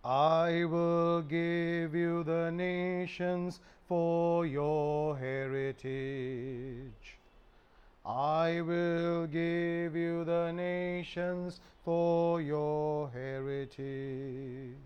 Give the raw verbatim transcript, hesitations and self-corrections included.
I will give you the nations for your heritage. I will give you the nations for your heritage.